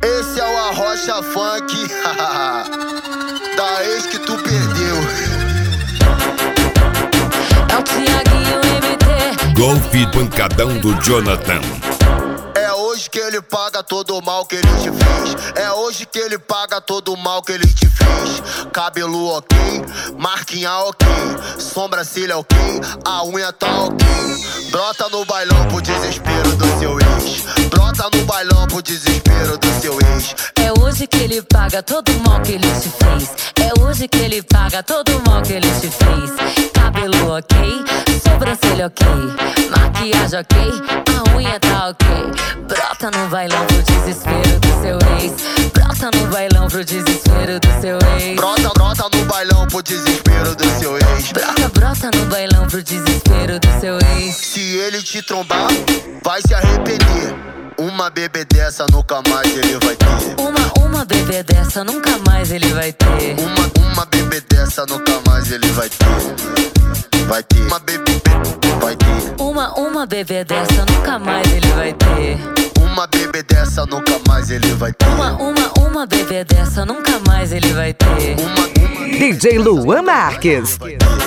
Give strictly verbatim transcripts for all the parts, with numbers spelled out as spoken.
Esse é o Arrocha Funk da ex que tu perdeu. É o Thiaguinho M T. Golpe pancadão do Jonathan. É hoje que ele paga todo o mal que ele te fez. É hoje que ele paga todo o mal que ele te fez. Cabelo ok, marquinha ok, sobrancelha ok, a unha tá ok. Brota no bailão pro desespero do seu ex. Brota no bailão pro desespero do seu ex. É hoje que ele paga todo o mal que ele te fez. É hoje que ele paga todo o mal que ele te fez. Cabelo ok, sobrancelha ok, maquiagem ok, a unha tá ok. Brota no bailão pro desespero do seu ex. Brota no bailão pro desespero do seu ex. Brota, brota no bailão pro desespero do seu ex. Brota, brota no bailão pro desespero do seu ex. Se ele te trombar, vai se arrepender. Uma bebê dessa nunca mais ele vai ter. Uma, uma bebê dessa nunca mais ele vai ter. Uma, uma bebê dessa nunca mais ele vai ter. Vai ter. Uma bebê, vai ter. Uma, uma bebê dessa nunca mais ele vai ter. Uma bebê dessa nunca mais ele vai ter. Uma, uma, uma bebê dessa nunca mais ele vai ter. Uma, uma. D J Luan Marques.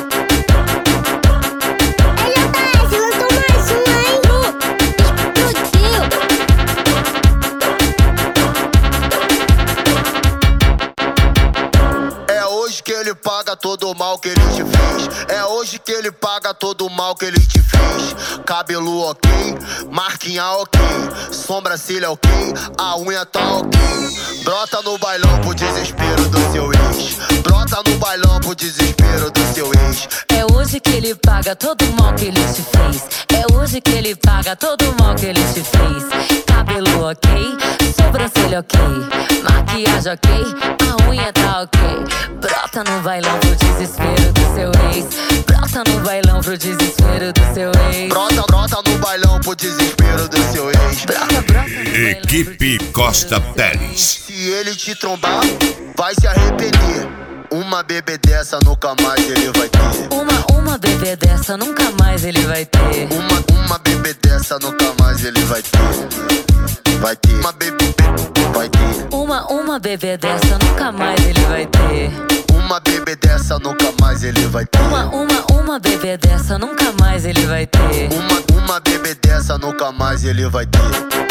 Que ele paga todo o mal que ele te fez. É hoje que ele paga todo o mal que ele te fez. Cabelo ok, marquinha ok, sobrancelha ok, a unha tá ok. Brota no bailão pro desespero do seu ex. Brota no bailão pro desespero do seu ex. É hoje que ele paga todo o mal que ele te fez. É hoje que ele paga todo o mal que ele te fez. Cabelo ok, sobrancelha ok, maquiagem ok, a unha tá ok. Brota no bailão pro desespero do seu ex. Brota no bailão pro desespero do seu ex. Brota, brota no bailão pro desespero do seu ex. Brota, brota no bailão Equipe Costa Teles. Se ele te trombar, vai se arrepender. Uma bebê dessa nunca mais ele vai ter. Uma, uma bebê dessa nunca mais ele vai ter. Uma, uma bebê dessa nunca mais ele vai ter. Vai ter. Uma bebê, vai ter. Uma, uma bebê dessa nunca mais ele vai ter. Uma bebê dessa nunca mais ele vai ter. Uma, uma, uma bebê dessa nunca mais ele vai ter. Uma, uma bebê dessa nunca mais ele vai ter.